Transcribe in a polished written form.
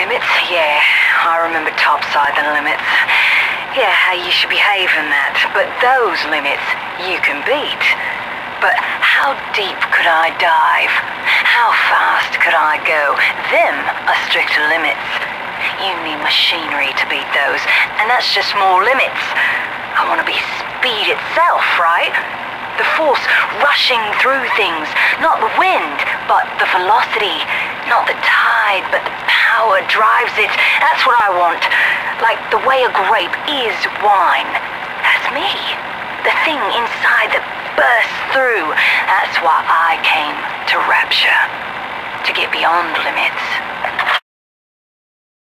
limits, yeah. I remember topside the limits. Yeah, how you should behave in that. But those limits, you can beat. But how deep could I dive? How fast could I go? Them are stricter limits. You need machinery to beat those, and that's just more limits. I want to be speed itself, right? The force rushing through things, not the wind, but the velocity. Not the tide, but the power drives it. That's what I want. Like the way a grape is wine. That's me. The thing inside that bursts through. That's why I came to Rapture. To get beyond limits.